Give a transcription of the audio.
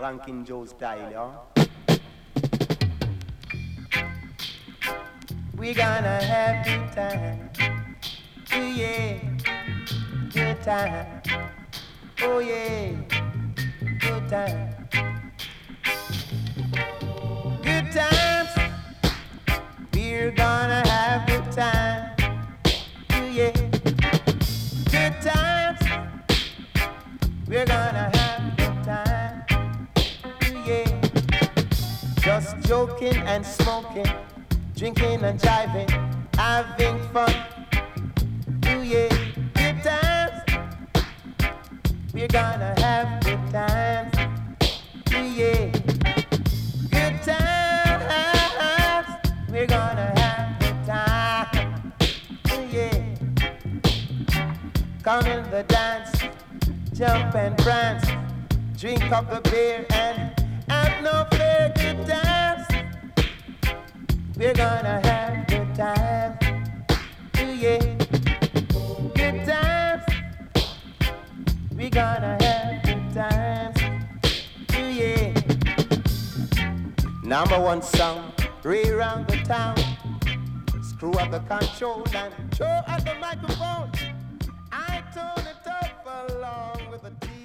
Ranking Joe style, yo. We gonna have good time. Oh yeah, good time. Oh yeah, good time. Good times. We're gonna have good time. Oh yeah, good times. We're gonna have good time. Oh yeah, just joking and smoking, drinking and jiving, having fun. Oh yeah, good times. We're gonna have good times. Oh yeah, good times. We're gonna have good times. Oh yeah, come in the dance, jump and prance, drink up the beer and have no fear. Good times. We're gonna have good times. Oh yeah, good times. We're gonna have good times. Oh yeah. Number one song, ray around the town. Screw up the control and throw at the microphone. I turn it up along with the